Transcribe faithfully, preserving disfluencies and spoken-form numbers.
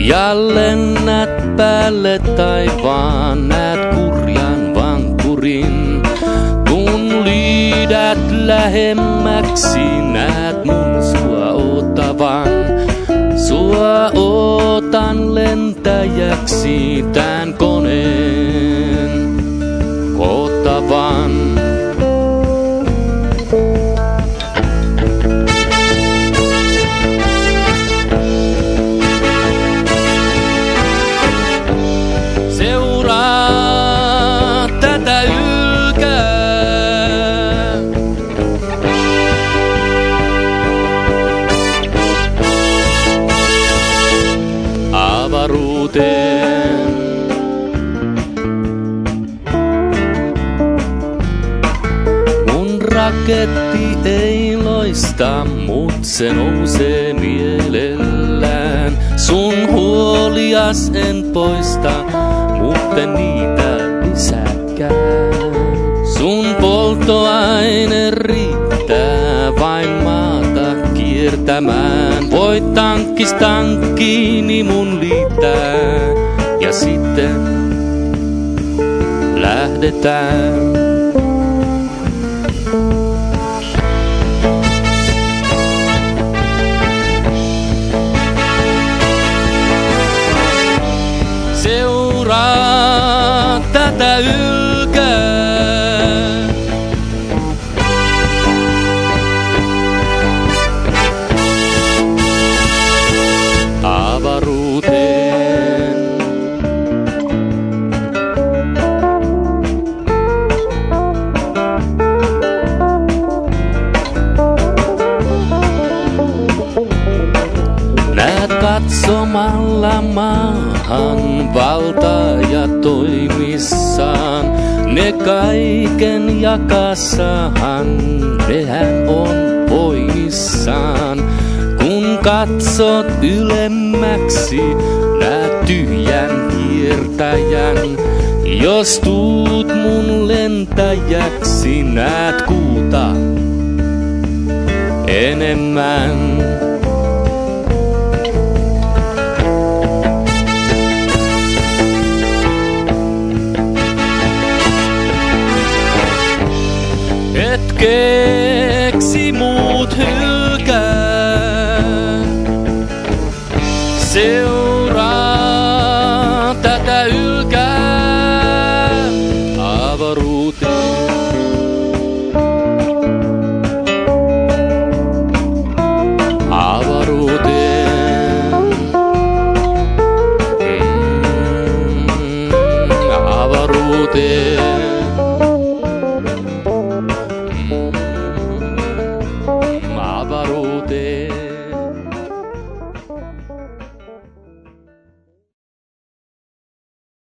Ja lennät päälle taivaan, näet kurjan vankkurin. Kun liidät lähemmäksi, näet mun sua otavan. Sua otan lentäjäksi tän koneen otavan. Seuraa tätä ylkää. Avaruuteen. Mun raketti ei loista, mut se nousee mielellään. Sun huolias en poista, mutten niitä lisäkään. Sun polttoaine riittää vain maata kiertämään. Voit tankkis tankkiini mun liittää ja sitten lähdetään. Seuraa tätä ylkää. Avaruuteen. Näet katsomalla maahan valtaja toimissaan. Ne kaiken jakassahan, nehän on voimissaan. Kun katsot ylemmäksi, näet tyhjän kiertäjän. Jos tuut mun lentäjäksi, näet kuuta enemmän. Hetken